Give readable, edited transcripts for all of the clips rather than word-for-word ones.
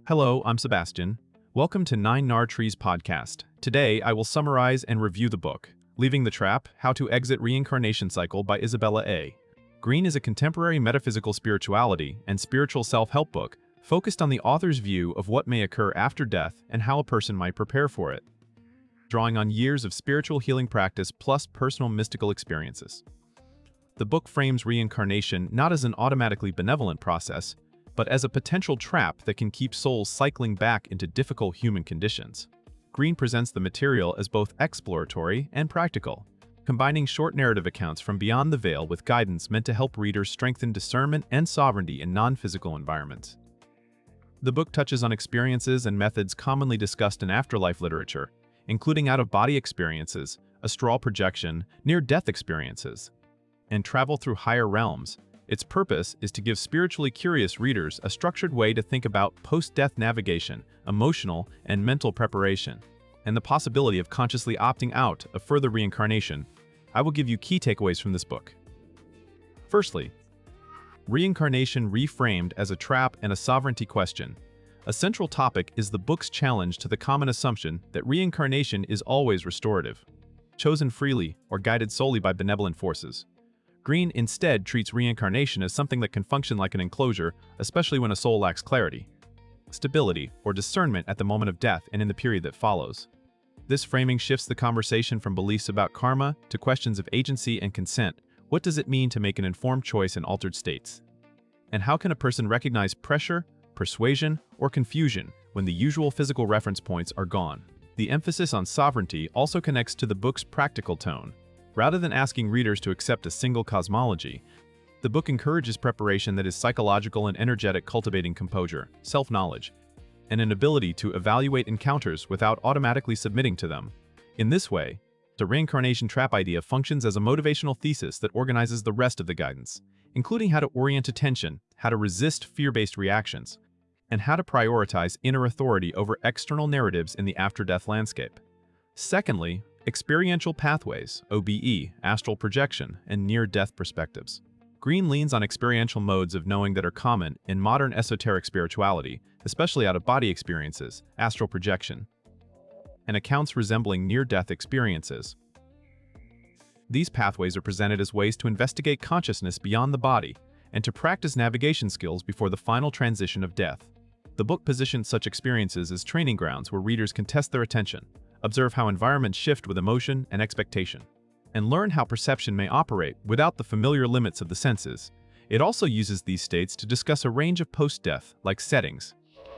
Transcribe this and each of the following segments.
Hello, I'm Sebastian. Welcome to Nine Nar Trees podcast. Today, I will summarize and review the book, Leaving the Trap: How to Exit Reincarnation Cycle by Isabella A. Green is a contemporary metaphysical spirituality and spiritual self-help book focused on the author's view of what may occur after death and how a person might prepare for it, drawing on years of spiritual healing practice plus personal mystical experiences. The book frames reincarnation not as an automatically benevolent process, but as a potential trap that can keep souls cycling back into difficult human conditions. Green presents the material as both exploratory and practical, combining short narrative accounts from beyond the veil with guidance meant to help readers strengthen discernment and sovereignty in non-physical environments. The book touches on experiences and methods commonly discussed in afterlife literature, including out-of-body experiences, astral projection, near-death experiences, and travel through higher realms. Its purpose is to give spiritually curious readers a structured way to think about post-death navigation, emotional and mental preparation, and the possibility of consciously opting out of further reincarnation. I will give you key takeaways from this book. Firstly, reincarnation reframed as a trap and a sovereignty question. A central topic is the book's challenge to the common assumption that reincarnation is always restorative, chosen freely or guided solely by benevolent forces. Green instead treats reincarnation as something that can function like an enclosure, especially when a soul lacks clarity, stability, or discernment at the moment of death and in the period that follows. This framing shifts the conversation from beliefs about karma to questions of agency and consent. What does it mean to make an informed choice in altered states? And how can a person recognize pressure, persuasion, or confusion when the usual physical reference points are gone? The emphasis on sovereignty also connects to the book's practical tone. Rather than asking readers to accept a single cosmology, the book encourages preparation that is psychological and energetic, cultivating composure, self-knowledge, and an ability to evaluate encounters without automatically submitting to them. In this way, the reincarnation trap idea functions as a motivational thesis that organizes the rest of the guidance, including how to orient attention, how to resist fear-based reactions, and how to prioritize inner authority over external narratives in the after-death landscape. Secondly, experiential pathways, OBE, astral projection, and near-death perspectives. Green leans on experiential modes of knowing that are common in modern esoteric spirituality, especially out-of-body experiences, astral projection, and accounts resembling near-death experiences. These pathways are presented as ways to investigate consciousness beyond the body and to practice navigation skills before the final transition of death. The book positions such experiences as training grounds where readers can test their attention, observe how environments shift with emotion and expectation, and learn how perception may operate without the familiar limits of the senses. It also uses these states to discuss a range of post-death-like settings,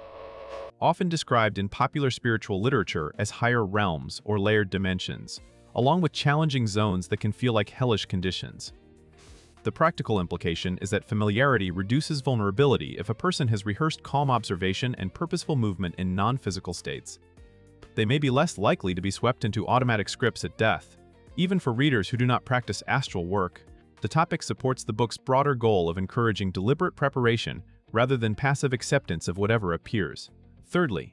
often described in popular spiritual literature as higher realms or layered dimensions, along with challenging zones that can feel like hellish conditions. The practical implication is that familiarity reduces vulnerability if a person has rehearsed calm observation and purposeful movement in non-physical states. They may be less likely to be swept into automatic scripts at death. Even for readers who do not practice astral work, the topic supports the book's broader goal of encouraging deliberate preparation rather than passive acceptance of whatever appears. Thirdly,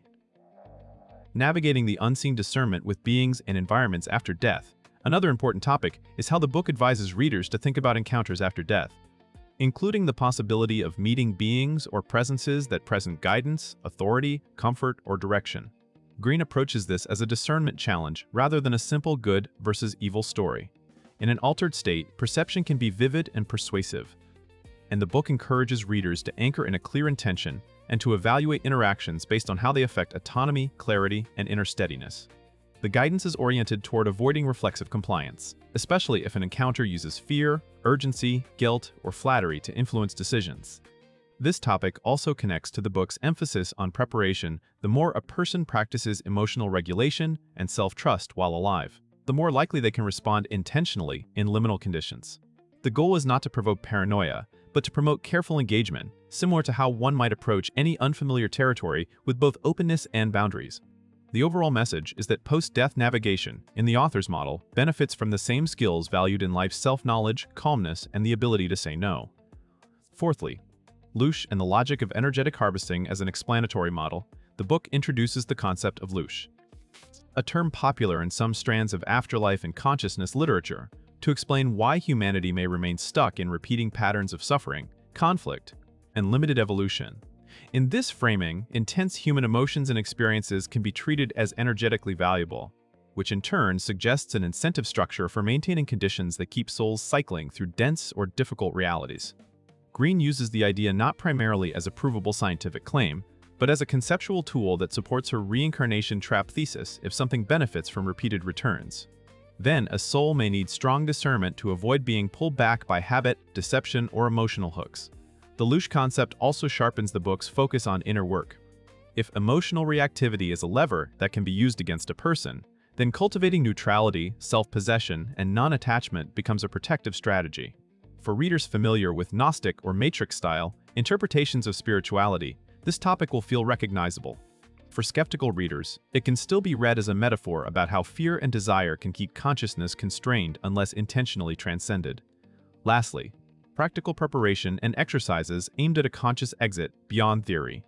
navigating the unseen discernment with beings and environments after death. Another important topic is how the book advises readers to think about encounters after death, including the possibility of meeting beings or presences that present guidance, authority, comfort, or direction. Green approaches this as a discernment challenge rather than a simple good versus evil story. In an altered state, perception can be vivid and persuasive, and the book encourages readers to anchor in a clear intention and to evaluate interactions based on how they affect autonomy, clarity, and inner steadiness. The guidance is oriented toward avoiding reflexive compliance, especially if an encounter uses fear, urgency, guilt, or flattery to influence decisions. This topic also connects to the book's emphasis on preparation. The more a person practices emotional regulation and self-trust while alive, the more likely they can respond intentionally in liminal conditions. The goal is not to provoke paranoia, but to promote careful engagement, similar to how one might approach any unfamiliar territory with both openness and boundaries. The overall message is that post-death navigation, in the author's model, benefits from the same skills valued in life's self-knowledge, calmness, and the ability to say no. Fourthly, Loosh and the logic of energetic harvesting as an explanatory model. The book introduces the concept of Loosh, a term popular in some strands of afterlife and consciousness literature, to explain why humanity may remain stuck in repeating patterns of suffering, conflict, and limited evolution. In this framing, intense human emotions and experiences can be treated as energetically valuable, which in turn suggests an incentive structure for maintaining conditions that keep souls cycling through dense or difficult realities. Green uses the idea not primarily as a provable scientific claim, but as a conceptual tool that supports her reincarnation trap thesis if something benefits from repeated returns. Then, a soul may need strong discernment to avoid being pulled back by habit, deception, or emotional hooks. The Loosh concept also sharpens the book's focus on inner work. If emotional reactivity is a lever that can be used against a person, then cultivating neutrality, self-possession, and non-attachment becomes a protective strategy. For readers familiar with Gnostic or Matrix-style interpretations of spirituality, this topic will feel recognizable. For skeptical readers, it can still be read as a metaphor about how fear and desire can keep consciousness constrained unless intentionally transcended. Lastly, practical preparation and exercises aimed at a conscious exit beyond theory.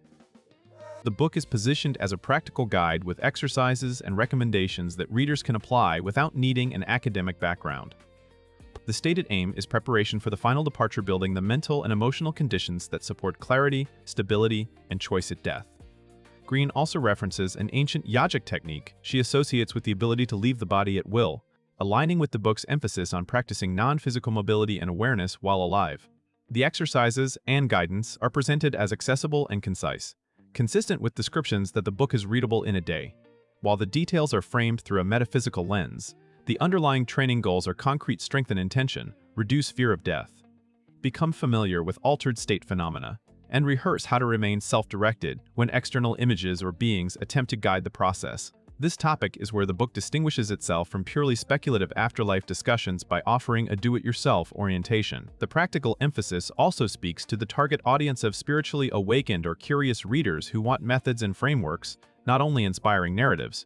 The book is positioned as a practical guide with exercises and recommendations that readers can apply without needing an academic background. The stated aim is preparation for the final departure, building the mental and emotional conditions that support clarity, stability, and choice at death. Green also references an ancient yogic technique she associates with the ability to leave the body at will, aligning with the book's emphasis on practicing non-physical mobility and awareness while alive. The exercises and guidance are presented as accessible and concise, consistent with descriptions that the book is readable in a day. While the details are framed through a metaphysical lens, the underlying training goals are concrete: strengthen intention, reduce fear of death, become familiar with altered state phenomena, and rehearse how to remain self-directed when external images or beings attempt to guide the process. This topic is where the book distinguishes itself from purely speculative afterlife discussions by offering a do-it-yourself orientation. The practical emphasis also speaks to the target audience of spiritually awakened or curious readers who want methods and frameworks, not only inspiring narratives.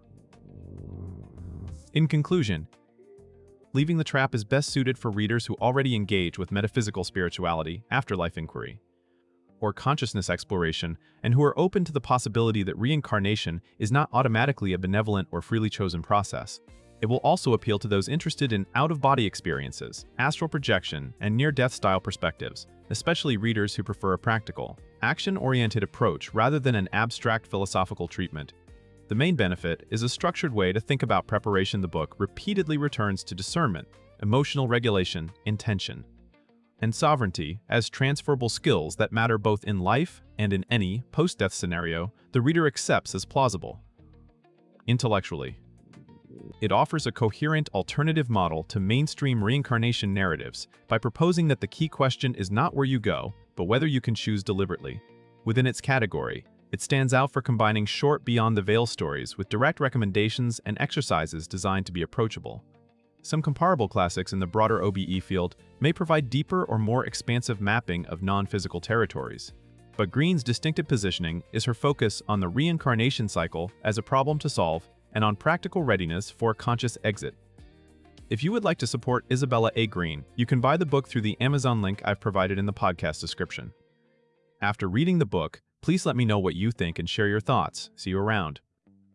In conclusion, Leaving the Trap is best suited for readers who already engage with metaphysical spirituality, afterlife inquiry, or consciousness exploration, and who are open to the possibility that reincarnation is not automatically a benevolent or freely chosen process. It will also appeal to those interested in out-of-body experiences, astral projection, and near-death style perspectives, especially readers who prefer a practical, action-oriented approach rather than an abstract philosophical treatment. The main benefit is a structured way to think about preparation. The book repeatedly returns to discernment, emotional regulation, intention, and sovereignty as transferable skills that matter both in life and in any post-death scenario the reader accepts as plausible. Intellectually, it offers a coherent alternative model to mainstream reincarnation narratives by proposing that the key question is not where you go, but whether you can choose deliberately. Within its category, it stands out for combining short beyond-the-veil stories with direct recommendations and exercises designed to be approachable. Some comparable classics in the broader OBE field may provide deeper or more expansive mapping of non-physical territories. But Green's distinctive positioning is her focus on the reincarnation cycle as a problem to solve and on practical readiness for a conscious exit. If you would like to support Isabella A. Green, you can buy the book through the Amazon link I've provided in the podcast description. After reading the book, please let me know what you think and share your thoughts. See you around.